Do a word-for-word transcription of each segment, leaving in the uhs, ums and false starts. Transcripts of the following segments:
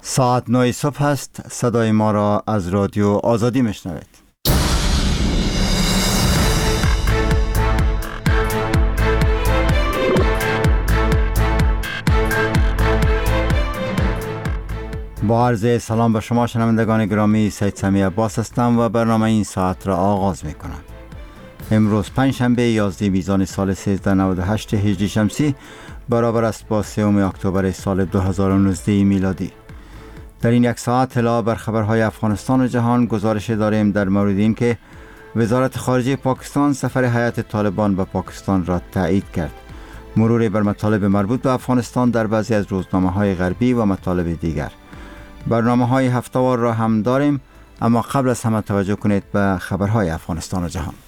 ساعت نه صبح است. صدای ما را از رادیو آزادی میشنوید. با عرض سلام به شما شنوندگان گرامی، سید سمی عباس هستم و برنامه این ساعت را آغاز می کنم. امروز پنجشنبه یازده میزان سال سیزده نود و هشت هجری شمسی برابر است با سوم اکتبر سال دو هزار و نوزده میلادی. در این یک ساعت اطلاع بر خبرهای افغانستان و جهان گزارش داریم در مورد این که وزارت خارجه پاکستان سفر هیئت طالبان به پاکستان را تایید کرد. مرور بر مطالب مربوط به افغانستان در بعضی از روزنامه‌های غربی و مطالب دیگر. برنامه‌های هفته‌وار را هم داریم، اما قبل از همه توجه کنید به خبرهای افغانستان و جهان.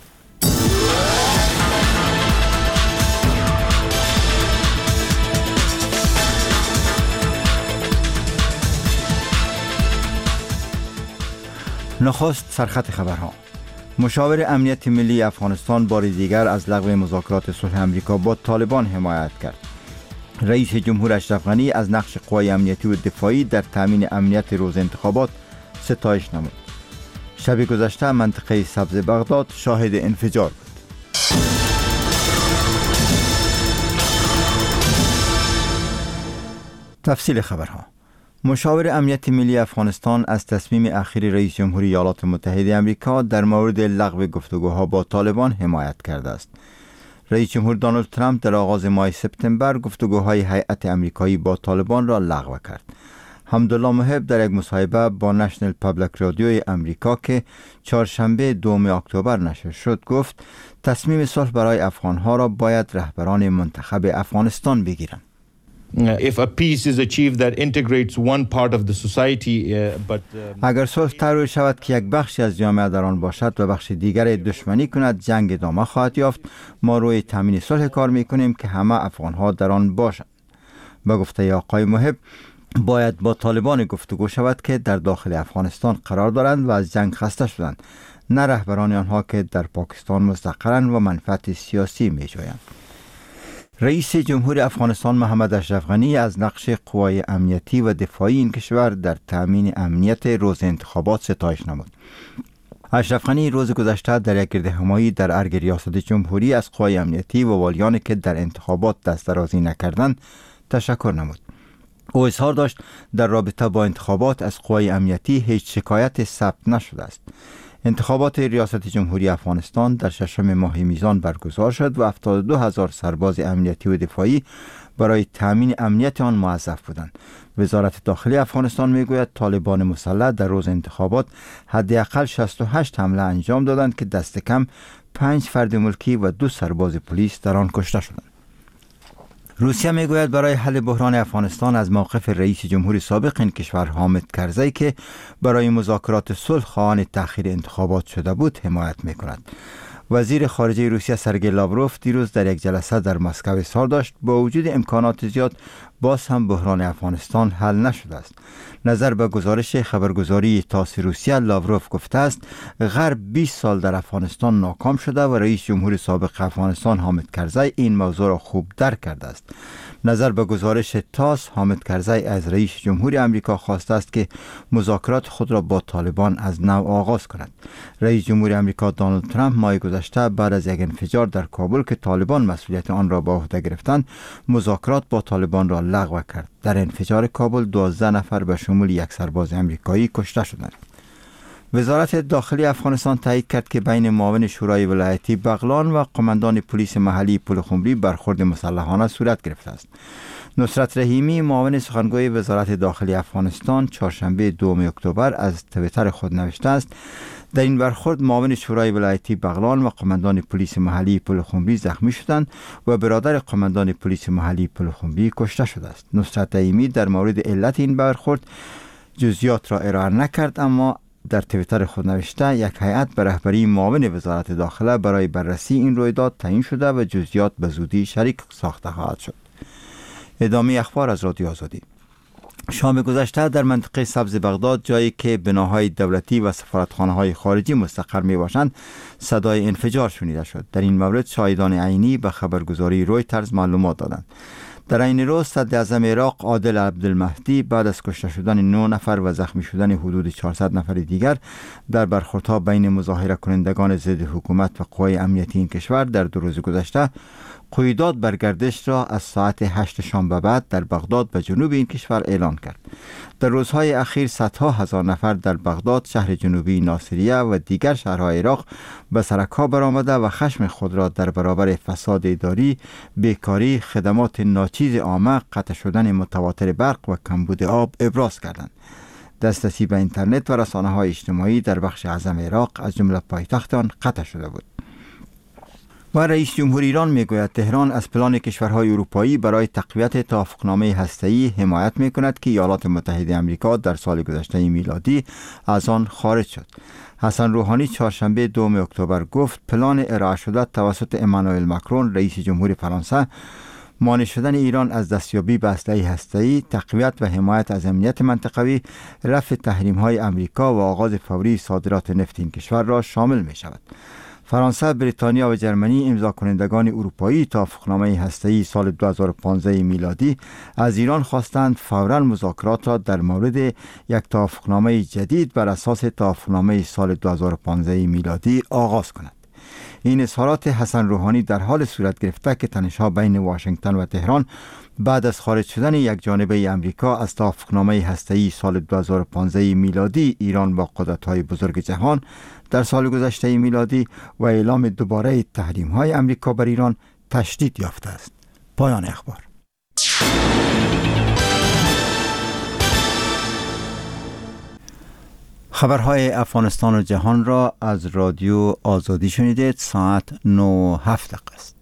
نخست سرخط خبرها. مشاور امنیت ملی افغانستان بار دیگر از لغو مذاکرات صلح امریکا با طالبان حمایت کرد. رئیس جمهور اشرف غنی از نقش قوای امنیتی و دفاعی در تامین امنیت روز انتخابات ستایش نمود. شب گذشته منطقه سبز بغداد شاهد انفجار بود. تفصیل خبرها. مشاور امنیت ملی افغانستان از تصمیم اخیر رئیس جمهوری ایالات متحده آمریکا در مورد لغو گفتگوها با طالبان حمایت کرده است. رئیس جمهور دونالد ترامپ در آغاز ماه سپتامبر گفتگوهای هیئت آمریکایی با طالبان را لغو کرد. حمدالله محب در یک مصاحبه با نشنل پابلیک رادیوی آمریکا که چهارشنبه دوم اکتبر نشر شد گفت تصمیم صلح برای افغانها را باید رهبران منتخب افغانستان بگیرند. If a peace is achieved that integrates one part of the society, uh, but uh, اگر صلح ترویج شود که یک بخشی از جامعه در آن باشد و بخش دیگر دشمنی کند، جنگ ادامه خواهد یافت. ما روی تامین صلح کار میکنیم که همه افغانها در آن باشند. به گفته آقای محب باید با طالبان گفتگو شود که در داخل افغانستان قرار دارند و از جنگ خسته شدند، نه رهبران آنها که در پاکستان مستقرند و منفعت سیاسی میجویند. رئیس جمهور افغانستان محمد اشرف غنی از نقش قوای امنیتی و دفاعی این کشور در تامین امنیت روز انتخابات ستایش نمود. اشرف غنی روز گذشته در یک گردهمایی در ارگ ریاست جمهوری از قوای امنیتی و والیانی که در انتخابات دست درازی نکردند تشکر نمود. او اظهار داشت در رابطه با انتخابات از قوای امنیتی هیچ شکایت ثبت نشده است. انتخابات ریاست جمهوری افغانستان در ششم ماه میزان برگزار شد و هفتاد و دو هزار سرباز امنیتی و دفاعی برای تامین امنیت آن موظف بودند. وزارت داخلی افغانستان میگوید طالبان مسلح در روز انتخابات حداقل شصت و هشت حمله انجام دادند که دست کم پنج فرد ملکی و دو سرباز پلیس در آن کشته شدند. روسیه میگوید برای حل بحران افغانستان از موقف رئیس جمهوری سابق این کشور حامد کرزی که برای مذاکرات صلح خواهان تأخیر انتخابات شده بود حمایت میکند. وزیر خارجه روسیه سرگئی لاوروف دیروز در یک جلسه در مسکو اظهار داشت با وجود امکانات زیاد باز هم بحران افغانستان حل نشده است. نظر به گزارش خبرگزاری تاس روسیه، لاوروف گفته است غرب بیست سال در افغانستان ناکام شده و رئیس جمهور سابق افغانستان حامد کرزی این موضوع را خوب درک کرده است. نظر به گزارش تاس، حامد کرزی از رئیس جمهور آمریکا خواسته است که مذاکرات خود را با طالبان از نو آغاز کند. رئیس جمهور آمریکا دونالد ترامپ ماه گذشته بعد از یک انفجار در کابل که طالبان مسئولیت آن را به عهده گرفتند، مذاکرات با طالبان را لغو کرد. در انفجار کابل دوازده نفر به شمول یک سرباز آمریکایی کشته شدند. وزارت داخلی افغانستان تایید کرد که بین معاون شورای ولایتی بغلان و قماندان پلیس محلی پلخمری برخورد مسلحانه صورت گرفته است. نصرت رحیمی معاون سخنگوی وزارت داخلی افغانستان چهارشنبه دوم اکتبر از توییتر خود نوشته است در این برخورد معاون شورای ولایتی بغلان و قماندان پلیس محلی پلخمری زخمی شدند و برادر قماندان پلیس محلی پلخمری کشته شده است. نصرت رحیمی در مورد علت این برخورد جزئیات را ارائه نکرد، اما در توییتر خود نوشته یک هیئت به رهبری معاون وزارت داخله برای بررسی این رویداد تعیین شده و جزئیات به زودی شریک ساخته خواهد شد. ادامه اخبار از رادیو آزادی. شام گذشته در منطقه سبز بغداد، جایی که بناهای دولتی و سفارتخانه‌های خارجی مستقر می باشند، صدای انفجار شنیده شد. در این مورد شاهدان عینی به خبرگزاری رویترز معلومات دادند. در این روز صدر اعظم عراق عادل عبدالمهدی بعد از کشته شدن نه نفر و زخمی شدن حدود چهارصد نفر دیگر در برخوردها بین مظاهره کنندگان ضد حکومت و قوای امنیتی این کشور در دو روز گذشته قیودات بر گردش را از ساعت هشت شام به بعد در بغداد و جنوب این کشور اعلان کرد. در روزهای اخیر صدها هزار نفر در بغداد، شهر جنوبی ناصریه و دیگر شهرهای عراق به سرک‌ها برآمده و خشم خود را در برابر فساد اداری، بیکاری، خدمات ناچیز عامه، قطع شدن متواتر برق و کمبود آب ابراز کردند. دسترسی به اینترنت و رسانه‌های اجتماعی در بخش اعظم عراق از جمله پایتخت آن قطع شده بود. و رئیس جمهور ایران میگوید تهران از پلان کشورهای اروپایی برای تقویت توافقنامه هسته‌ای حمایت میکند که ایالات متحده آمریکا در سال گذشته میلادی از آن خارج شد. حسن روحانی چهارشنبه دوم اکتبر گفت پلان ارائه شده توسط امانوئل ماکرون رئیس جمهور فرانسه مانع شدن ایران از دستیابی به اسلحه هسته‌ای، تقویت و حمایت از امنیت منطقوی، رفع تحریم‌های آمریکا و آغاز فوری صادرات نفت این کشور را شامل می شود. فرانسه، بریتانیا و جرمنی امضا کنندگان اروپایی توافقنامه هسته‌ای سال دو هزار و پانزده میلادی از ایران خواستند فوراً مذاکرات را در مورد یک توافقنامه جدید بر اساس توافقنامه سال دو هزار و پانزده میلادی آغاز کنند. این اظهارات حسن روحانی در حال صورت گرفته که تنش‌ها بین واشنگتن و تهران بعد از خارج شدن یک جانبه امریکا از توافقنامه هسته‌ای سال دو هزار و پانزده میلادی ایران با قدرت‌های بزرگ جهان در سال گذشته میلادی و اعلام دوباره تحریم‌های امریکا بر ایران تشدید یافته است. پایان اخبار. خبرهای افغانستان و جهان را از رادیو آزادی شنیدید. ساعت نه و هفت دقیقه است.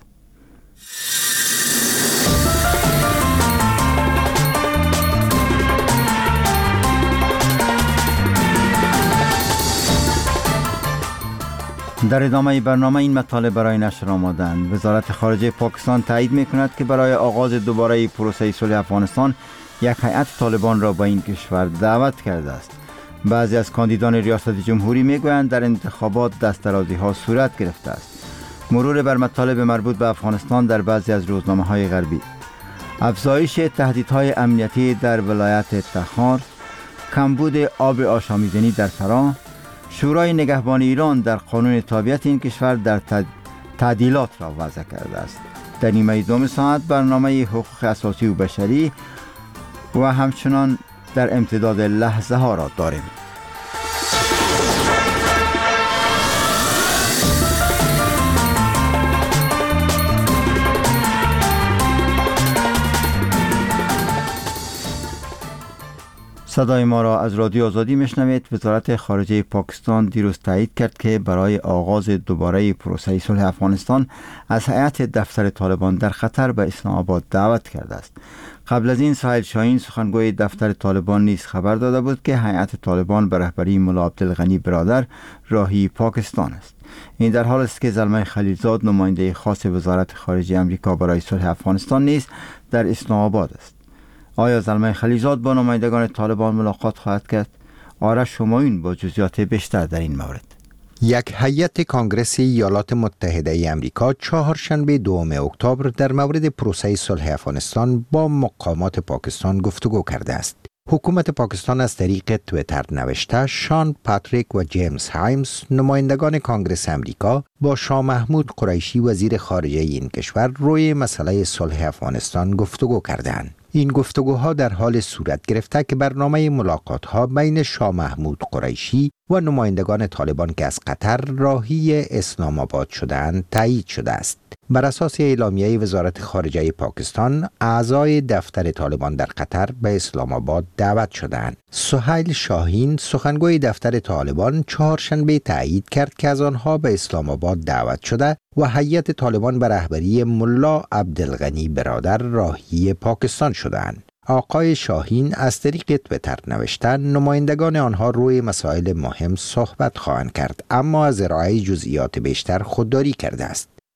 در ادامه برنامه این مطالب برای نشر آمادند. وزارت خارجه پاکستان تایید می‌کند که برای آغاز دوباره پروسه صلح افغانستان یک هیئت طالبان را به این کشور دعوت کرده است. بعضی از کاندیدان ریاست جمهوری میگویند در انتخابات دست‌درازی‌ها صورت گرفته است. مرور بر مطالب مربوط به افغانستان در بعضی از روزنامه‌های غربی. افزایش تهدیدهای امنیتی در ولایت تخار، کمبود آب آشامیدنی در فراه، شورای نگهبان ایران در قانون تابعیت این کشور در تعدیلات را وضع کرده است. در نیمه دوم ساعت برنامه حقوق اساسی و بشری و همچنان در امتداد لحظه ها را داریم. صدای ما را از رادیو آزادی میشنوید. وزارت خارجه پاکستان دیروز تایید کرد که برای آغاز دوباره پروسه صلح افغانستان از هیئت دفتر طالبان در خطر به اسلام آباد دعوت کرده است. قبل از این سهیل شاهین سخنگوی دفتر طالبان نیز خبر داده بود که هیئت طالبان به رهبری ملا عبدالغنی برادر راهی پاکستان است. این در حال است که زلمه خلیلزاد نماینده خاص وزارت خارجه آمریکا برای صلح افغانستان نیز در اسلام آباد است. آیا زلمه خلیلزاد با نمایندگان طالبان ملاقات خواهد کرد؟ آرش همایون با جزئیات بیشتر در این مورد. یک هیئت کانگرس ایالات متحده ای آمریکا چهارشنبه دوم اکتبر در مورد پروسه صلح افغانستان با مقامات پاکستان گفتگو کرده است. حکومت پاکستان از طریق تویتر نوشته شان پاتریک و جیمز هایمز نمایندگان کانگرس آمریکا با شاه محمود قریشی وزیر خارجه این کشور روی مسئله صلح افغانستان گفتگو کردند. این گفتگوها در حال صورت گرفته که برنامه ملاقات‌ها بین شاه محمود قریشی و نمایندگان طالبان که از قطر راهی اسلام آباد شدند تایید شده است. بر اساس اعلامیه وزارت خارجه پاکستان، اعضای دفتر طالبان در قطر به اسلام آباد دعوت شدند. سهیل شاهین سخنگوی دفتر طالبان چهارشنبه تایید کرد که از آنها به اسلام آباد دعوت شده و هیئت طالبان به رهبری ملا عبدالغنی برادر راهی پاکستان شدند. آقای شاهین از طریق تویتر نوشتن نمایندگان آنها روی مسائل مهم صحبت خواهند کرد، اما از ارائه جزئیات بیشتر خودداری کرده است.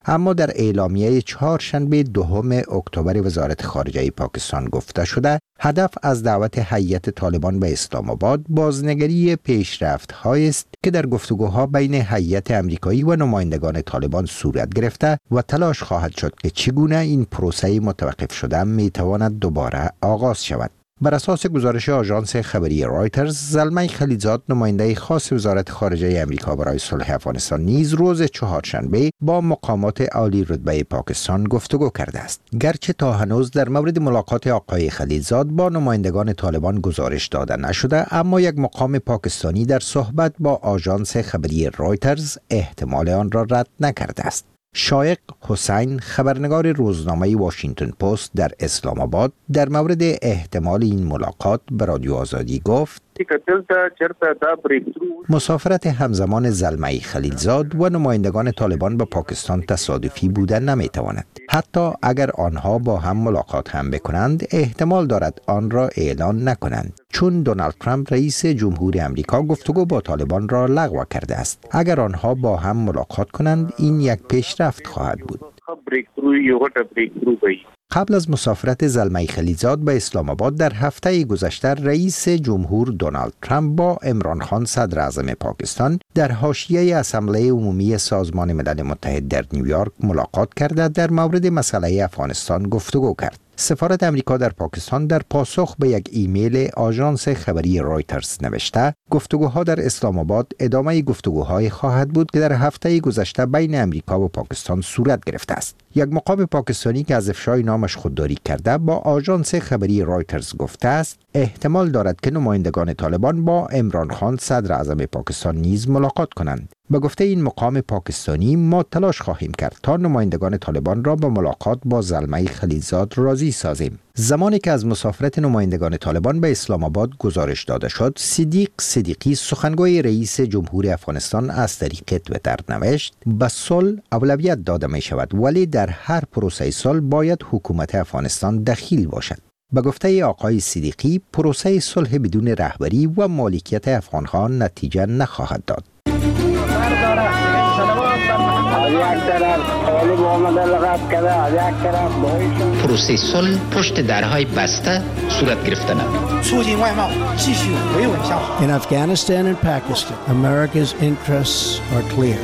اما در اعلامیه چهارشنبه دهم اکتبر وزارت خارجه پاکستان گفته شده هدف از دعوت هیئت طالبان به اسلام آباد بازنگری پیشرفت‌هایی است که در گفتگوها بین هیئت امریکایی و نمایندگان طالبان صورت گرفته و تلاش خواهد شد که چگونه این پروسه متوقف شده میتواند دوباره آغاز شود. بر اساس گزارش آژانس خبری رایترز، زلمه خلیلزاد نماینده خاص وزارت خارجه امریکا برای صلح افغانستان نیز روز چهارشنبه با مقامات عالی رتبه پاکستان گفتگو کرده است. گرچه تا هنوز در مورد ملاقات آقای خلیلزاد با نمایندگان طالبان گزارش داده نشده، اما یک مقام پاکستانی در صحبت با آژانس خبری رایترز احتمال آن را رد نکرده است. شایق حسین، خبرنگار روزنامه واشنگتن پست در اسلام آباد، در مورد احتمال این ملاقات به رادیو آزادی گفت: مسافرت همزمان زلمه خلیلزاد و نمایندگان طالبان به پاکستان تصادفی بودن نمیتواند. حتی اگر آنها با هم ملاقات هم بکنند، احتمال دارد آن را اعلان نکنند، چون دونالد ترامپ رئیس جمهور امریکا گفتگو با طالبان را لغو کرده است. اگر آنها با هم ملاقات کنند، این یک پیشرفت خواهد بود. قبل از مسافرت زلمه خلیلزاد به اسلام آباد در هفته گذشته، رئیس جمهور دونالد ترامپ با عمران خان صدر اعظم پاکستان در حاشیه اسامبله عمومی سازمان ملل متحد در نیویورک ملاقات کرده در مورد مسئله افغانستان گفتگو کرد. سفارت امریکا در پاکستان در پاسخ به یک ایمیل آژانس خبری رایترز نوشته: گفتگوها در اسلام آباد ادامه گفتگوهای خواهد بود که در هفته گذشته بین امریکا و پاکستان صورت گرفته است. یک مقام پاکستانی که از افشای نامش خودداری کرده با آژانس خبری رایترز گفته است احتمال دارد که نمایندگان طالبان با عمران خان صدر اعظم پاکستان نیز ملاقات کنند. به گفته این مقام پاکستانی، ما تلاش خواهیم کرد تا نمایندگان طالبان را به ملاقات با زلمه خلیلزاد راضی سازیم. زمانی که از مسافرت نمایندگان طالبان به اسلام آباد گزارش داده شد، صدیق صدیقی سخنگوی رئیس جمهور افغانستان از طریق توییتر نوشت: به صلح اولویت داده می شود، ولی در هر پروسه صلح باید حکومت افغانستان دخیل باشد. به گفته آقای صدیقی، پروسه صلح بدون رهبری و مالکیت افغانها نتیجه نخواهد داد. پروسه صلح پشت درهای بسته صورت گرفته نمید. In Afghanistan and Pakistan, America's interests are clear.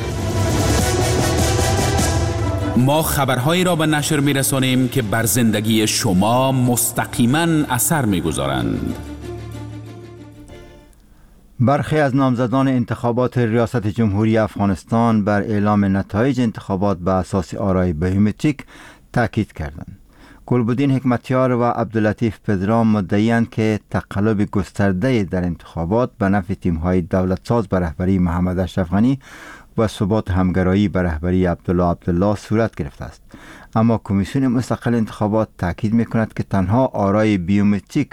ما خبرهایی را به نشر می‌رسانیم که بر زندگی شما مستقیما اثر می‌گذارند. برخی از نامزدان انتخابات ریاست جمهوری افغانستان بر اعلام نتایج انتخابات به اساس آرای بیومتریک تاکید کردند. گلبدین حکمتیار و عبداللطیف پدرام مدعی‌اند که تقلب گسترده در انتخابات به نفع تیم‌های دولتساز به رهبری محمد اشرف غنی و ثبات همگرایی به رهبری عبدالله عبدالله صورت گرفته است. اما کمیسیون مستقل انتخابات تاکید می‌کند که تنها آرای بیومتریک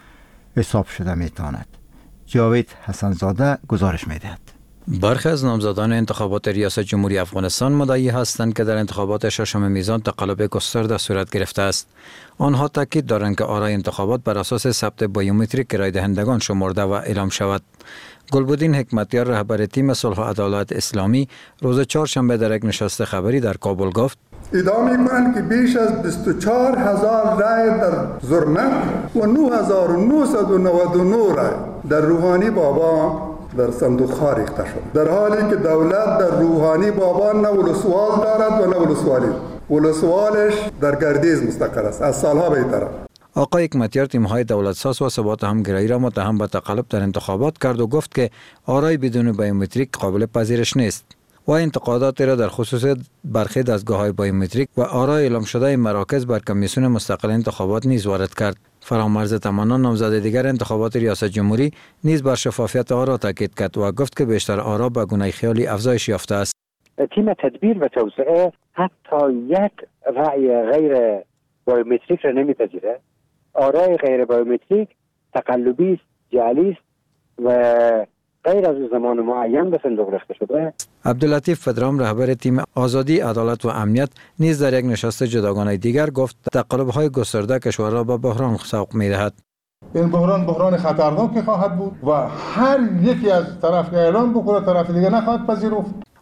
حساب شده می‌تواند. جاوید حسنزاده گزارش می‌دهد. برخی از نامزدان انتخابات ریاست جمهوری افغانستان مدعی هستند که در انتخابات ششم میزان تقلب گسترده صورت گرفته است. آنها تاکید دارند که آرای انتخابات بر اساس ثبت بیومتریک رای دهندگان شمرده و اعلام شود. گلبدین حکمتیار رهبر تیم صلح و عدالت اسلامی روز چهارشنبه در یک نشست خبری در کابل گفت: ادعا می‌کنند که بیش از بیست و چهار هزار رای در زرمک و نه هزار و نهصد و نود و نه رای در روحانی بابا در صندوق ها ریخته شد، در حالی که دولت در روحانی بابا نه ولسوال دارد و نه ولسوالی. ولسوالش در گردیز مستقر است، از سالها بهتر. آقای حکمتیار تیم‌های دولتساز و ثبات همگرایی را متهم به تقلب در انتخابات کرد و گفت که آرای بدون بیومتریک قابل پذیرش نیست و انتقادات را در خصوص برخی دستگاه‌های بیومتریک و آرای اعلام شده مراکز بر کمیسیون مستقل انتخابات نیز وارد کرد. فرامرز تمنا نامزد دیگر انتخابات ریاست جمهوری نیز بر شفافیت آرا تاکید کرد و گفت که بیشتر آرا به گونه خیالی افزایش یافته است. تیم تدبیر و توسعه حتی یک رأی غیر بیومتریک را نمیپذیره. آرای غیر بیومتریک تقلبی است، جعلی است و غیر از زمان معین به صندوق ریخته شده. عبداللطیف پدرام رهبر تیم آزادی، عدالت و امنیت نیز در یک نشست جداگانه دیگر گفت تقلب‌های گسترده کشور را به بحران سوق می‌دهد. این بحران بحران خطرناکی خواهد بود و هر یکی از طرف که اعلام بکنه طرف دیگر نخواهد پذیرفت.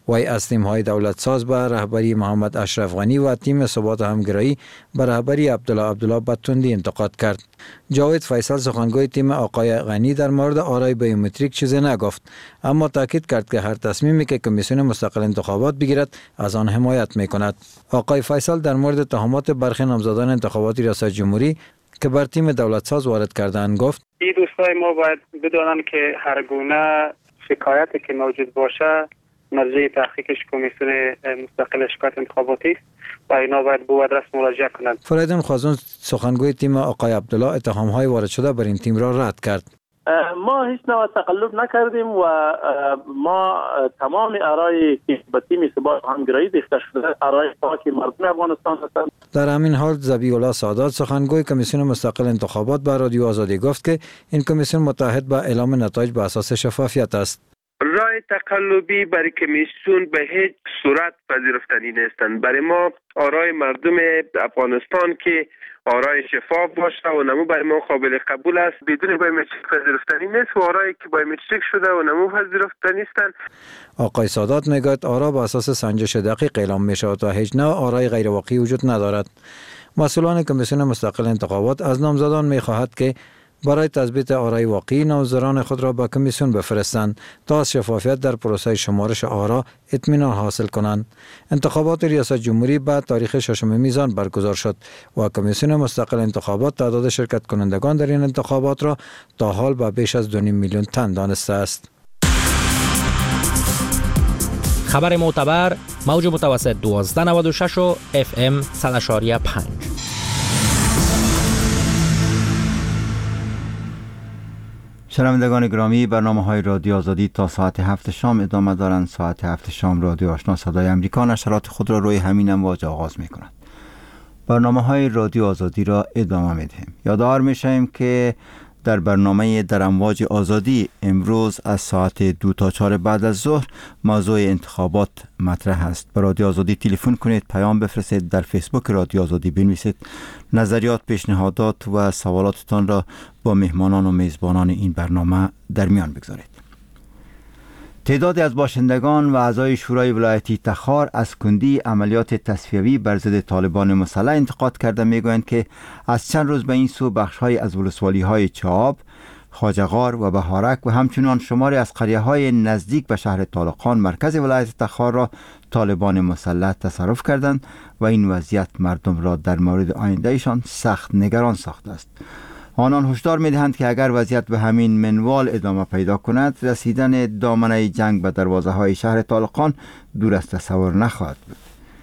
وی از تیم‌های دولت ساز به رهبری محمد اشرف غنی و تیم ثبات همگرایی به رهبری عبدالله عبدالله به تندی انتقاد کرد. جاوید فیصل سخنگوی تیم آقای غنی در مورد آرای بیومتریک چیزی نگفت، اما تاکید کرد که هر تصمیمی که کمیسیون مستقل انتخابات بگیرد از آن حمایت می‌کند. آقای فیصل در مورد تهمات برخی نامزدان انتخابات ریاست جمهوری که بر تیم دولت ساز وارد کردند گفت: این دوستای ما باید بدانند که هر گونه شکایتی که موجود باشه مرجع تحقیقش کمیسیون مستقل شکایت انتخاباتی است و اینا باید به آدرس مراجعه کنند. فریدون خازون سخنگوی تیم آقای عبدالله اتهام‌های وارد شده بر این تیم را رد کرد. ما هیچ نوع تقلب نکردیم و ما تمام آرای که به تیم ثبات همگرایی ریخته شده آرای پاک مردم افغانستان هستند. در همین حال ذبیح الله سادات سخنگوی کمیسیون مستقل انتخابات به رادیو آزادی گفت که این کمیسیون متعهد به اعلام نتایج به اساس شفافیت است. رای تقلبی برای کمیسیون به هیچ صورت پذیرفتنی نیستند. برای ما آرای مردم افغانستان که آرای شفاف باشه و نمو برای ما قابل قبول است بدون بایومتریک پذیرفتنی نیست و آرایی که بایومتریک شده و نمو پذیرفتنی نیستند. آقای سادات میگوید آرا بر اساس سنجش دقیق اعلام می شود و هیچ نوع آرای غیر واقعی وجود ندارد. مسئولان کمیسیون مستقل انتخابات از نامزدان می خواهد که برای تثبیت آرای واقعی نامزدان خود را به کمیسیون بفرستند تا از شفافیت در پروسه شمارش آرا اطمینان حاصل کنند. انتخابات ریاست جمهوری بعد تاریخ ششم میزان برگزار شد و کمیسیون مستقل انتخابات تعداد شرکت کنندگان در این انتخابات را تا حال به بیش از دو و نیم میلیون تن دانسته است. خبر معتبر موج متوسط دوازده نود و شش و اف ام صد و شش و پنج. شنوندگان گرامی، برنامه های رادیو آزادی تا ساعت هفت شام ادامه دارند. ساعت هفت شام رادیو آشنا صدای امریکا نشرات خود را روی همین امواج آغاز می کند. برنامه های رادیو آزادی را ادامه می دهیم. یادآور می شویم که در برنامه در امواج آزادی امروز از ساعت دو تا چهار بعد از ظهر موضوع انتخابات مطرح است. به رادیو آزادی تلفن کنید، پیام بفرستید، در فیسبوک رادیو آزادی بنویسید، نظریات، پیشنهادات و سوالاتتان را با مهمانان و میزبانان این برنامه در میان بگذارید. تعدادی از باشندگان و اعضای شورای ولایتی تخار از کندی عملیات تصفیوی بر ضد طالبان مسلح انتقاد کرده میگویند که از چند روز به این سو بخش‌های از ولسوالی‌های چاب، خواجه‌غار و بهارک و همچنان شماری از قریه‌های نزدیک به شهر طالقان مرکز ولایت تخار را طالبان مسلح تصرف کردند و این وضعیت مردم را در مورد آیندهشان سخت نگران ساخته است. آنان هشدار می‌دهند که اگر وضعیت به همین منوال ادامه پیدا کند، رسیدن دامنه جنگ به دروازه‌های شهر طالقان دور از تصور نخواهد بود.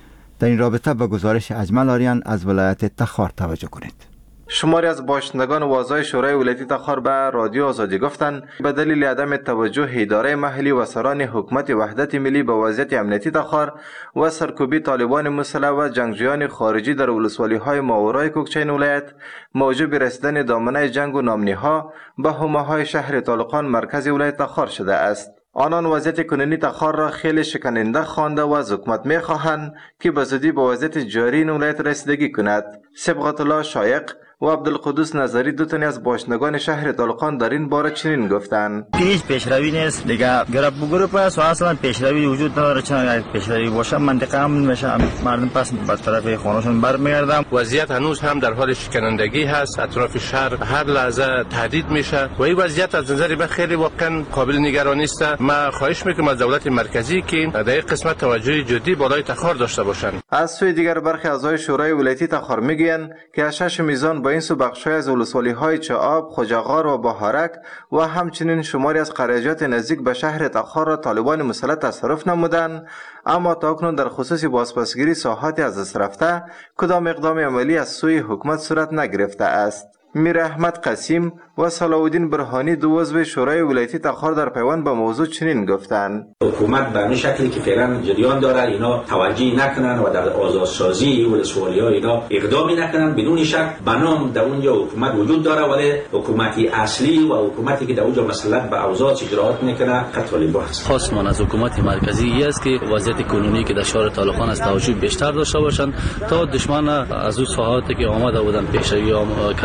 در این رابطه به گزارش اجمل آریان از ولایت تخار توجه کنید. شماری از باشندگان و اعضای شورای ولایتی تخار به رادیو آزادی گفتند به دلیل عدم توجه اداره محلی و سران حکومت وحدت ملی به وضعیت امنیتی تخار و سرکوبی طالبان مسلح و جنگجویان خارجی در ولسوالی‌های ماورای کوکچین ولایت موجب رسیدن دامنه جنگ و نامنی‌ها به حومه‌های شهر طالقان مرکز ولایت تخار شده است. آنان وضعیت کنونی تخار را خیلی شکننده خوانده و از حکومت می‌خواهند که به زودی به وضعیت جاری این ولایت رسیدگی کند. صبغت الله شایق و عبدالقدوس نظری دو تن از باشندگان شهر طالقان در این باره چنین گفتند: هیچ پیشروی نیست دیگه، گرب بگروپ است و اصلا پیشروی وجود نداره. چون پیشروی باشه منطقه امن میشه، مردم پس به طرف خانه‌شون برمیگردن. وضعیت هنوز هم در حال شکنندگی هست، اطراف شهر هر لحظه تهدید میشه و این وضعیت از نظر من خیلی واقعا قابل نگرانی است. ما خواهش میکنم از دولت مرکزی که در این قسمت توجه جدی بالای تخار داشته باشند. از سوی دیگر برخی اعضای شورای ولایتی تخار میگویند که از شش میزان با این سو بخشای از ولسوالی‌های چاب، خواجه‌غار و بهارک و همچنین شماری از قریه‌جات نزدیک به شهر تخار را طالبان مسلح تصرف نمودند، اما تاکنون در خصوص بازپسگیری ساحاتی از دست رفته کدام اقدام عملی از سوی حکومت صورت نگرفته است. میر احمد قسیم و صلاح‌الدین برهانی دو عضو شورای ولایتی تخار در پیوند به موضوع چنین گفتند: حکومت به این شکلی که فعلا جریان داره اینا توجهی نکنن و در آزادسازی ولسوالی‌ها اینا اقدامی نکنن، بدون شک بنام در اونجا حکومت وجود داره، ولی حکومتی اصلی و حکومتی که در اونجا مسلط به اوضاع اجرات میکنه طالبان است. خواستمان از حکومت مرکزی است که وضعیت کنونی که در شهر طالقان است توجه بیشتر داشته باشند تا دشمن از اون ساحاتی که آمده بودن پیشروی کرده بودن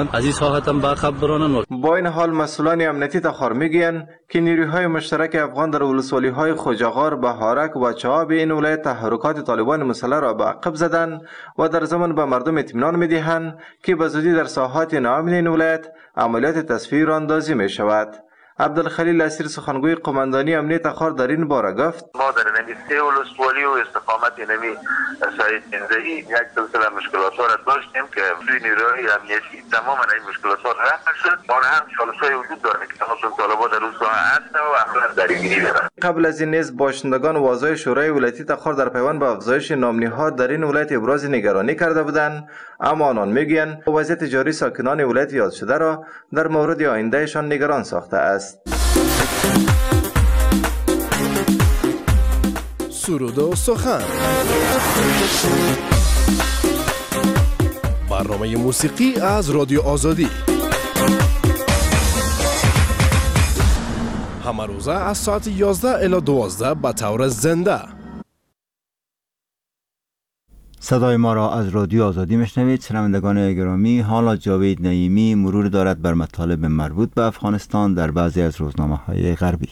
میکنن از این ساحت هم باخبر برانن. با این حال مسئولان امنیتی تخار میگویند که نیروهای مشترک افغان در ولسوالی‌های خوجاغار، بهارک و چاب این ولایت تحرکات طالبان مسلح را به عقب زدند و در ضمن به مردم اطمینان میدهند که به زودی در ساحات ناامن این ولایت عملیات تصفیه اندازی می شود. عبدالخلیل اسیر سخنگوی قماندانی امنیت تخار در این باره گفت: ما در نمی سه ولسوالی و استقامت نمی سعید انزهی یک سلسله مشکلات را داشتیم که دوی نیروهای امنیتی تماما این مشکلات را رفع شد. ما هم چالش‌های وجود دارد که تمام طالبان در اون ساحه هستند و اخلاق درگیری دارند. قبل از این نیز باشندگان واعظای شورای ولایتی تخار در پیوند به افزایش نام‌نهاد در این ولایت ابراز نگرانی کرده بودند، اما آنان میگویند وضعیت جاری ساکنان ولایت یاد شده را در مورد آیندهشان نگران ساخته است. سرود و سخن، برنامه موسیقی از رادیو آزادی، همه روزه از ساعت یازده الی دوازده به طور زنده. صدای ما را از رادیو آزادی میشنوید. شنوندگان گرامی، حالا جاوید نعیمی مرور دارد بر مطالب مربوط به افغانستان در بعضی از روزنامه‌های غربی.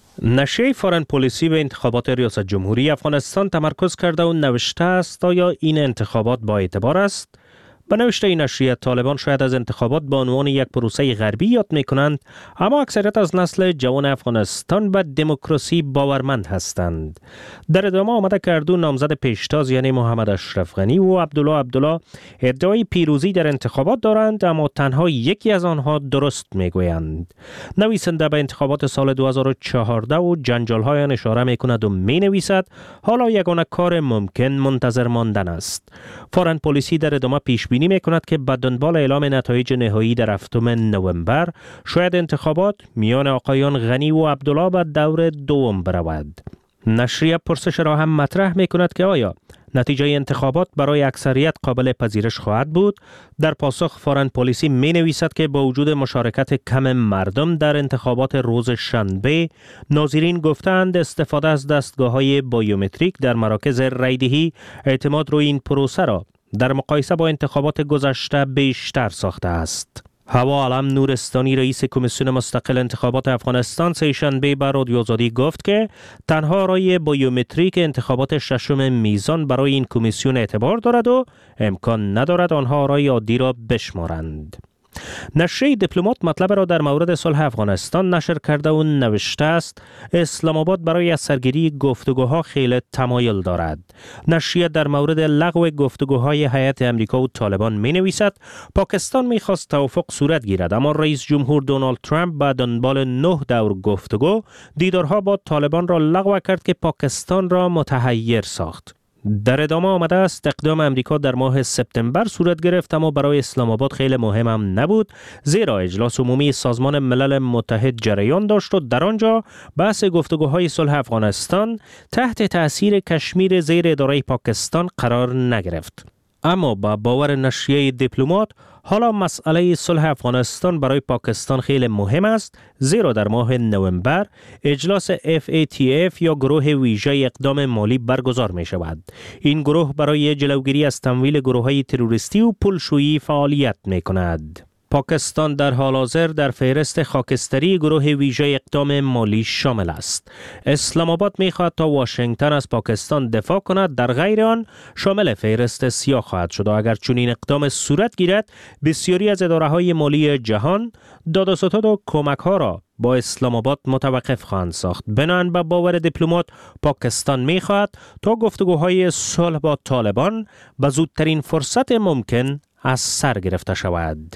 نشریه فارن پلیسی به انتخابات ریاست جمهوری افغانستان تمرکز کرده و نوشته است آیا این انتخابات با اعتبار است؟ به نوشته این نشریه، طالبان شاید از انتخابات به عنوان یک پروسه غربی یاد می‌کنند، اما اکثریت از نسل جوان افغانستان به دموکراسی باورمند هستند. در ادامه آمده که اردو نامزد پیشتاز یعنی محمد اشرف غنی و عبدالله عبدالله ادعای پیروزی در انتخابات دارند، اما تنها یکی از آنها درست میگویند. نویسنده به انتخابات سال دو هزار و چهارده و جنجال‌های آن اشاره می‌کند و می‌نویسد حالا یگانه کار ممکن منتظر ماندن است. فارن پلیسی در ادامه پیش بینی می کند که به دنبال اعلام نتایج نهایی در هفتم نوامبر شاید انتخابات میان آقایان غنی و عبدالله به دور دوم برود. نشریه پرسش را هم مطرح می کند که آیا نتیجه انتخابات برای اکثریت قابل پذیرش خواهد بود؟ در پاسخ فارن پلیسی می نویسد که با وجود مشارکت کم مردم در انتخابات روز شنبه، ناظرین گفتند استفاده از دستگاه‌های بایومتریک در مراکز رایدهی اعتماد روی این پروسه را در مقایسه با انتخابات گذشته بیشتر ساخته است. هوا علم نورستانی رئیس کمیسیون مستقل انتخابات افغانستان سه‌شنبه به رادیو آزادی گفت که تنها رای بایومتریک انتخابات ششم میزان برای این کمیسیون اعتبار دارد و امکان ندارد آنها رای عادی را بشمارند. نشریه دیپلمات مطلب را در مورد صلح افغانستان نشر کرده و نوشته است اسلام آباد برای از سرگیری گفتگوها خیلی تمایل دارد. نشریه در مورد لغو گفتگوهای هیئت امریکا و طالبان می نویسد پاکستان می خواست توافق صورت گیرد، اما رئیس جمهور دونالد ترامپ به دنبال نه دور گفتگو دیدارها با طالبان را لغو کرد که پاکستان را متحیر ساخت. در ادامه آمده است اقدام امریکا در ماه سپتامبر صورت گرفت، اما برای اسلام آباد خیلی مهم هم نبود، زیرا اجلاس عمومی سازمان ملل متحد جریان داشت و در آنجا بحث گفتگوهای صلح افغانستان تحت تأثیر کشمیر زیر اداره پاکستان قرار نگرفت. اما با باور نشریه دیپلمات حالا مسئله صلح افغانستان برای پاکستان خیلی مهم است، زیرا در ماه نوامبر اجلاس اف ای تی اف یا گروه ویژه اقدام مالی برگزار می شود. این گروه برای جلوگیری از تمویل گروه‌های تروریستی و پولشویی فعالیت می کند. پاکستان در حال حاضر در فهرست خاکستری گروه ویژه اقدام مالی شامل است. اسلام آباد می‌خواهد تا واشنگتن از پاکستان دفاع کند، در غیر آن شامل فهرست سیاه خواهد شد و اگر چنین اقدام صورت گیرد بسیاری از اداره‌های مالی جهان داد و ستد و کمک‌ها را با اسلام آباد متوقف خواهند ساخت. بنابراین به باور دیپلمات پاکستان می‌خواهد تا گفتگوهای صلح با طالبان به زودترین فرصت ممکن از سر گرفته شود.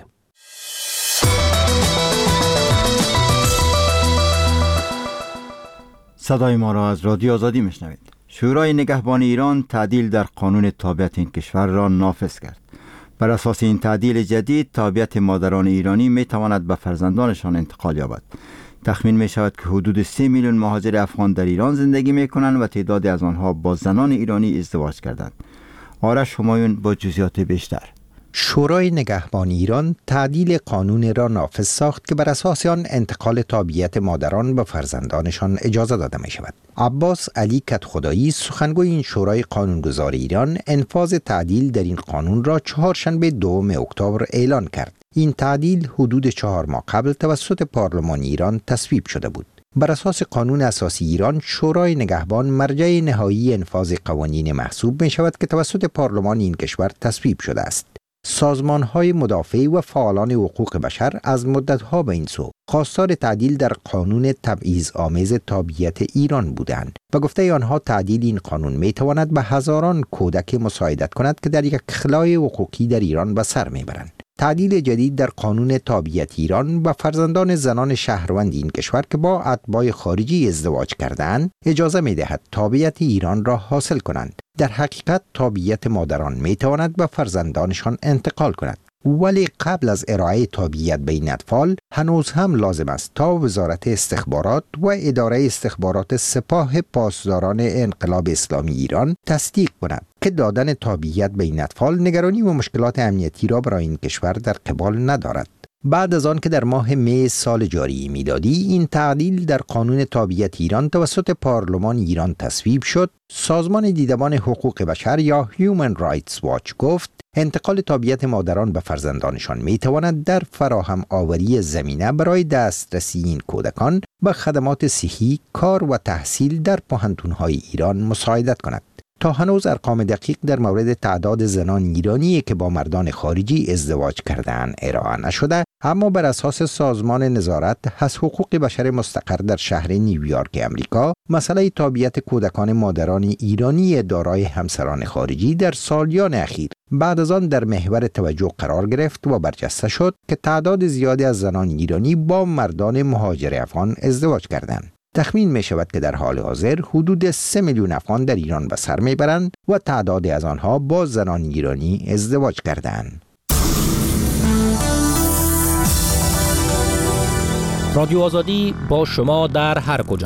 صدای ما را از رادیو آزادی میشنوید. شورای نگهبان ایران تعدیل در قانون تابعیت این کشور را نافذ کرد. بر اساس این تعدیل جدید تابعیت مادران ایرانی می تواند به فرزندانشان انتقال یابد. تخمین می شود که حدود سه میلیون مهاجر افغان در ایران زندگی می کنند و تعدادی از آنها با زنان ایرانی ازدواج کردند. آرش همایون با جزئیات بیشتر. شورای نگهبان ایران تعدیل قانون را نافذ ساخت که بر اساس آن انتقال تابعیت مادران به فرزندانشان اجازه داده می شود. عباس علی کدخدایی سخنگوی این شورای قانونگذار ایران انفاذ تعدیل در این قانون را چهارشنبه دوم اکتبر اعلان کرد. این تعدیل حدود چهار ماه قبل توسط پارلمان ایران تصویب شده بود. بر اساس قانون اساسی ایران، شورای نگهبان مرجع نهایی انفاذ قوانین محسوب می شود که توسط پارلمان این کشور تصویب شده است. سازمان‌های مدافع و فعالان حقوق بشر از مدت‌ها به این سو خواستار تعدیل در قانون تبعیض‌آمیز تابعیت ایران بودند و گفته آنها تعدیل این قانون می‌تواند به هزاران کودک مساعدت کند که در یک خلای حقوقی در ایران به سر می‌برند. تعدیل جدید در قانون تابعیت ایران و فرزندان زنان شهروند این کشور که با اتباع خارجی ازدواج کردند اجازه می‌دهد تابعیت ایران را حاصل کنند. در حقیقت تابعیت مادران می‌تواند به فرزندانشان انتقال کند، ولی قبل از ارائه تابعیت به این اطفال هنوز هم لازم است تا وزارت استخبارات و اداره استخبارات سپاه پاسداران انقلاب اسلامی ایران تصدیق کند که دادن تابعیت به این اطفال نگرانی و مشکلات امنیتی را برای این کشور در قبال ندارد. بعد از آن که در ماه می سال جاری میلادی این تعدیل در قانون تابعیت ایران توسط پارلمان ایران تصویب شد، سازمان دیدبان حقوق بشر یا Human Rights Watch گفت انتقال تابعیت مادران به فرزندانشان میتواند در فراهم آوری زمینه برای دسترسی این کودکان به خدمات صحی، کار و تحصیل در پوهنتون‌های ایران مساعدت کند. تا هنوز ارقام دقیق در مورد تعداد زنان ایرانی که با مردان خارجی ازدواج کرده‌اند ارائه نشده، اما بر اساس سازمان نظارت از حقوق بشر مستقر در شهر نیویورک امریکا، مسئله تابعیت کودکان مادران ایرانی دارای همسران خارجی در سالیان اخیر بعد از آن در محور توجه قرار گرفت و برجسته شد که تعداد زیادی از زنان ایرانی با مردان مهاجر افغان ازدواج کردند. تخمین می شود که در حال حاضر حدود سه میلیون افغان در ایران به سر می برند و تعدادی از آنها با زنان ایرانی ازدواج کردند. رادیو آزادی با شما در هر کجا.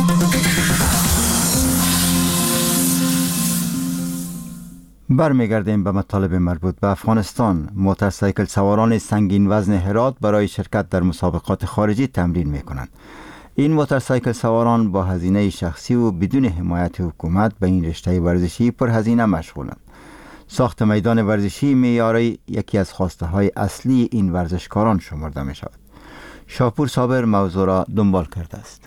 برمیگردیم به مطالب مربوط به افغانستان. موتورسایکل سواران سنگین وزن هرات برای شرکت در مسابقات خارجی تمرین می کنند. این موتورسایکل سواران با هزینه شخصی و بدون حمایت حکومت به این رشته ورزشی پرهزینه مشغولند. ساخت میدان ورزشی معیاری یکی از خواسته های اصلی این ورزشکاران شمرده می شود. شاپور صابر موضوع را دنبال کرده است.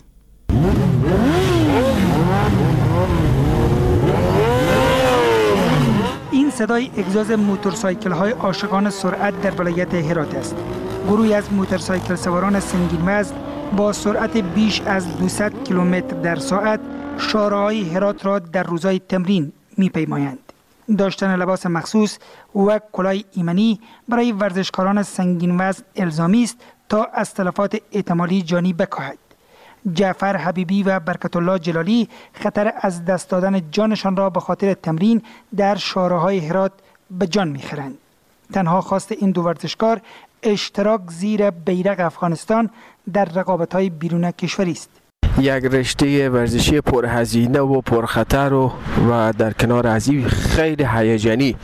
این صدای اگزاز موتورسایکل های عاشقان سرعت در ولایت هرات است. گروهی از موتورسایکل سواران سنگین وزن با سرعت بیش از دویست کیلومتر در ساعت شاره‌های هرات را در روزهای تمرین می‌پیمایند. داشتن لباس مخصوص و کلاه ایمنی برای ورزشکاران سنگین وزن الزامی است تا از تلفات احتمالی جانی بکاهد. جعفر حبیبی و برکت الله جلالی خطر از دست دادن جانشان را به خاطر تمرین در شاره‌های هرات به جان می‌خرند. تنها خواست این دو ورزشکار اشتراک زیر بیرق افغانستان در رقابت‌های بیرون کشوری است. یک رشته ورزشی پرهزینه و پرخطر و, و در کنار از این خیلی هیجانی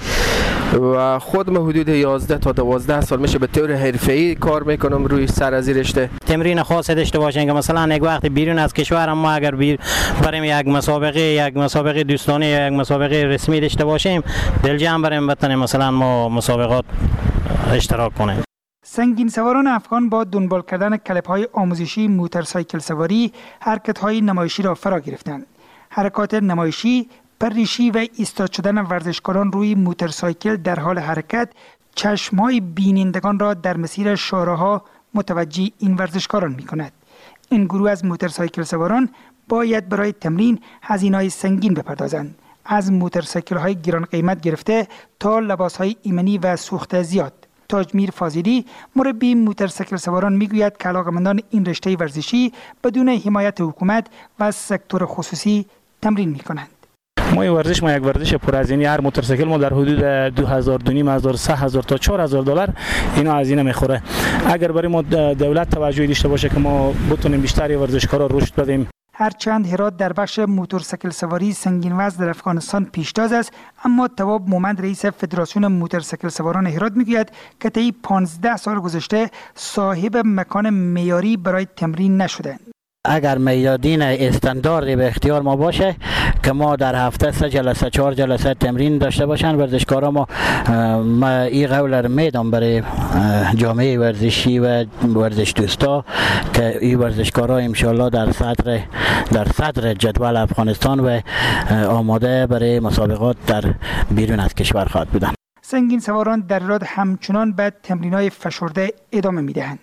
و خودم حدود یازده تا دوازده سال میشه به طور حرفه‌ای کار میکنم روی سر از رشته. تمرین خاص داشته باشین که مثلا یک وقت بیرون از کشور ما اگر بیر بریم یک مسابقه یک مسابقه دوستانه یا یک مسابقه رسمی داشته باشیم دل جمع بریم بتونیم مثلا ما مسابقات اشتراک کنیم. سنگین سواران افغان با دنبال کردن کلپ‌های آموزشی موتورسایکل سواری حرکت‌های نمایشی را فرا گرفتند. حرکات نمایشی، پرریشی و ایستاد شدن ورزشکاران روی موتورسایکل در حال حرکت چشم‌های بینندگان را در مسیر شاره‌ها متوجه این ورزشکاران می‌کند. این گروه از موتورسایکل سواران باید برای تمرین هزینه‌های سنگین بپردازند. از موتورسایکل‌های گران قیمت گرفته تا لباس‌های ایمنی و سوخت زیاد. تاجمیر فاضلی مربی موتورسایکل سواران میگوید که علاقه‌مندان این رشته ورزشی بدون حمایت حکومت و سکتور خصوصی تمرین می‌کنند. ما این ورزش ما یک ورزش پرهزینه، هر موتورسایکل ما در حدود دو هزار و نیم هزار سه هزار تا چهار هزار دلار اینا هزینه میخوره. اگر برای ما دولت توجهی داشته باشه که ما بتونیم بیشتر ورزشکارا رشد بدیم. هرچند هرات در بخش موتورسایکل سواری سنگین وزن در افغانستان پیشتاز است، اما تواب مومند رئیس فدراسیون موتورسایکل سواران هرات میگوید که طی پانزده سال گذشته صاحب مکان معیاری برای تمرین نشدند. اگر میادین استانداردی به اختیار ما باشه که ما در هفته سه جلسه چهار جلسه تمرین داشته باشن ورزشکارا. ما ما این قول رو میدم برای جامعه ورزشی و ورزش دوستا که این ورزشکارا ان شاء الله در صدر در صدر جدول افغانستان و آماده برای مسابقات در بیرون از کشور خواهد بودن. سنگین سواران در راد همچنان به تمرین‌های فشرده ادامه می‌دهند.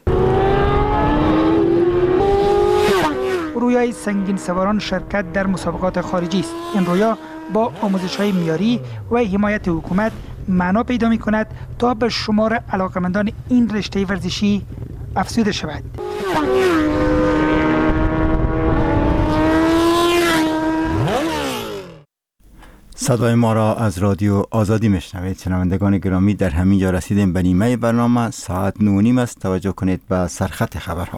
رویای سنگین سواران شرکت در مسابقات خارجی است. این رویا با آموزش‌های معیاری و حمایت حکومت معنا پیدا می‌کند تا به شمار علاقه‌مندان این رشته ورزشی افزوده شود. صدای ما را از رادیو آزادی میشنوید. شنوندگان گرامی، در همین جا رسیدیم به نیمه برنامه. ساعت نه و نیم است. توجه کنید به سرخط خبرها.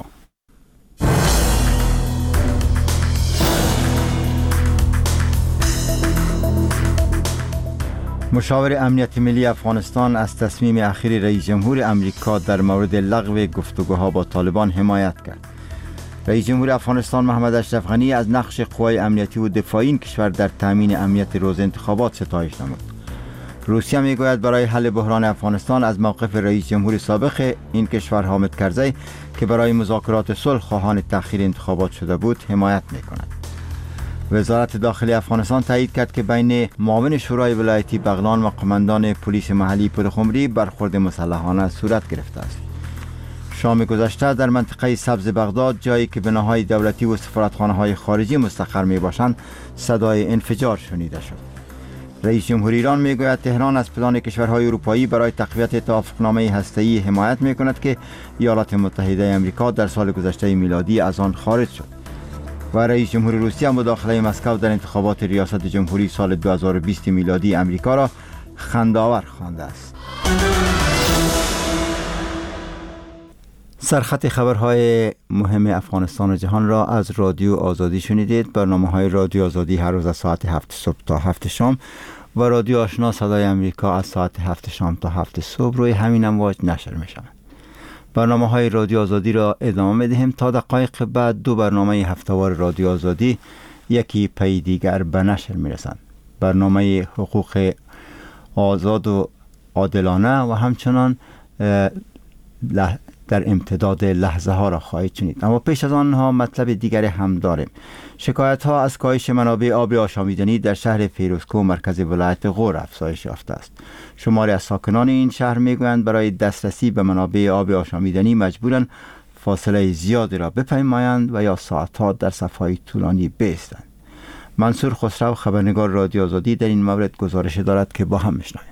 مشاور امنیت ملی افغانستان از تصمیم اخیر رئیس جمهور امریکا در مورد لغو گفتگوها با طالبان حمایت کرد. رئیس جمهور افغانستان محمد اشرف غنی از نقش قوای امنیتی و دفاعی این کشور در تامین امنیت روز انتخابات ستایش نمود. روسیه میگوید برای حل بحران افغانستان از موقف رئیس جمهور سابق این کشور حامد کرزی که برای مذاکرات صلح خواهان تأخیر انتخابات شده بود حمایت میکند. وزارت داخلی افغانستان تایید کرد که بین معاون شورای ولایتی بغلان و قماندان پلیس محلی پلخمری برخورد مسلحانه صورت گرفته است. شام گذشته در منطقه سبز بغداد، جایی که بناهای دولتی و سفارتخانه‌های خارجی مستقر می باشند، صدای انفجار شنیده شد. رئیس جمهور ایران می گوید تهران از پلان کشورهای اروپایی برای تقویت توافقنامه هسته‌ای حمایت می کند که ایالات متحده آمریکا در سال گذشته میلادی از آن خارج شد. و رئیس جمهور روسیه مداخله مسکو در انتخابات ریاست جمهوری سال دو هزار و بیست میلادی آمریکا را خنده‌آور خوانده است. سرخط خبرهای مهم افغانستان و جهان را از رادیو آزادی شنیدید. برنامه های رادیو آزادی هر روز از ساعت هفت صبح تا هفت شام و رادیو آشنا صدای امریکا از ساعت هفت شام تا هفت صبح روی همین امواج نشر می شوند. برنامه های رادیو آزادی را ادامه می دهیم. تا دقایق بعد دو برنامه هفته‌وار رادیو آزادی یکی پی دیگر به نشر می رسند. برنامه حقوق آزاد و عادلانه و همچنان در امتداد لحظه ها را خواهید شنید. اما پیش از آنها مطلب دیگری هم داریم. شکایت ها از کاهش منابع آب آشامیدنی در شهر فیروزکوه مرکز ولایت غور افزایش یافته است. شماری از ساکنان این شهر میگویند برای دسترسی به منابع آب آشامیدنی مجبورند فاصله زیادی را بپیمایند و یا ساعتها در صف‌های طولانی بایستند. منصور خسرو خبرنگار رادیو آزادی در این مورد گزارش دارد که با هم میشنویم.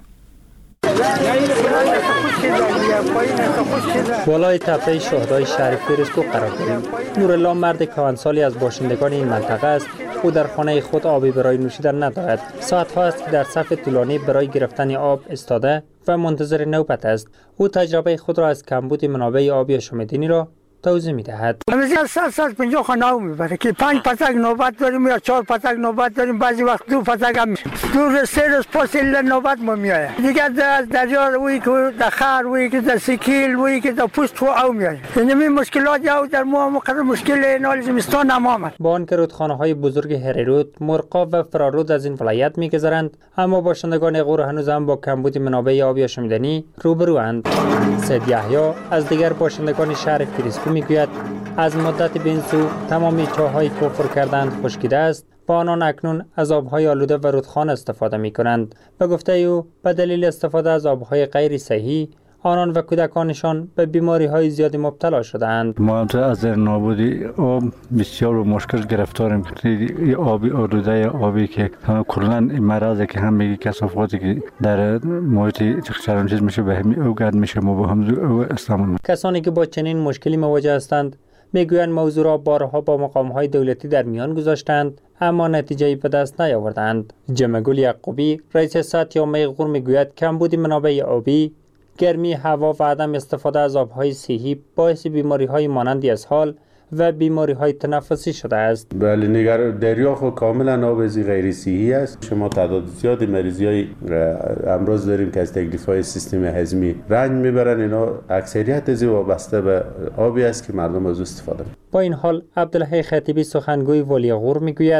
بالای تپه شهدای شهر فیروزکوه قرار داریم. نورالله مرد کهنسالی از باشندگان این منطقه است. او در خانه خود آبی برای نوشیدن ندارد. ساعت‌ها است که در صف طولانی برای گرفتن آب ایستاده و منتظر نوبت است. او تجربه خود را از کمبود منابع آبی آشامیدنی را توضیح می‌دهد. مثلا صد صد و پنجاه خانه او میبره که پنج پتک نوبت داریم یا چهار پتک نوبت داریم، بعضی وقت دو پتک هم دو سه روز فاصله نوبت ما میآید. دیگه از دریا وی که در خر وی که در سکیل وی که در پوست خو او میآید. یعنی مشکلات او در ما مقدر مشکل نال زمستان هم آمد. با آنکه رودخانه‌های بزرگ هریرود، مرغاب و فرارود از این ولایت می‌گذرند، اما باشندگان غور هنوز هم با کمبود منابع آبی آشامیدنی روبروند. سید یحیی از دیگر باشندگان شهر فیروزکوه میگوید از مدت به این سو تمامی چاه‌های که حفر کردند خشکیده است و آنان اکنون از آب‌های آلوده و رودخانه استفاده می‌کنند. به گفته او به دلیل استفاده از آب‌های غیر صحیح آنان و کودکانشان به بیماری‌های زیادی مبتلا شدند. ما از نابودی آب بسیار مشکل گرفتاریم. این آبی آلوده آبی که کلاً مرضی که هم میگی کثافاتی که در محیط چرند چیز میشه به همین او گرد میشه ما با هم استعمال. کسانی که با چنین مشکلی مواجه هستند میگویند موضوع را بارها با مقام‌های دولتی در میان گذاشتند اما نتیجه‌ای به دست نیاوردند. جمعگل یعقوبی رئیس ساتیامه غور میگوید کمبود منابع آبی، گرمی هوا و عدم استفاده از آب‌های صحی باعث بیماری‌های مانند اسهال و بیماری‌های تنفسی شده است. بله، نگر دریا خو کاملا آب غیر صحی است. شما تعداد زیادی مریضی‌های امراض داریم که از تکلیف‌های سیستم هضمی رنج میبرن. اینا اکثریت از وابسته به آبی است که مردم از استفاده. با این حال عبدالحی خطیبی سخنگوی ولی غور میگوید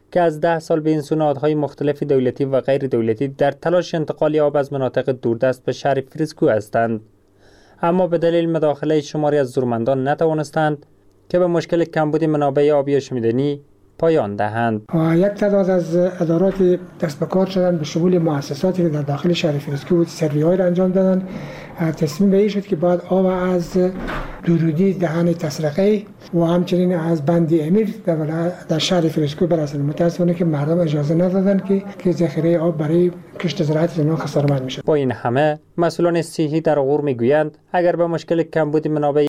که از ده سال به این سو نهادهای مختلف دولتی و غیر دولتی در تلاش انتقال آب از مناطق دوردست به شهر فریسکو هستند، اما به دلیل مداخله شماری از زورمندان نتوانستند که به مشکل کمبود منابع آبی شمیدنی پایان دهند. یک تعداد از ادارات دست به کار شدند به شمول مؤسساتی که در داخل شهر فریسکو بود سروی‌های را انجام دادند. تصمیم به این شد که بعد آب از درودی دهن تسرقه و همچنین از بند امیر در شهر فریسکو برسند. متاسفانه که مردم اجازه ندادند که که ذخیره آب برای کشت زراعت زمین خسارمند میشه. با این همه مسئولان صحی در غور میگویند اگر به مشکل کمبود منابع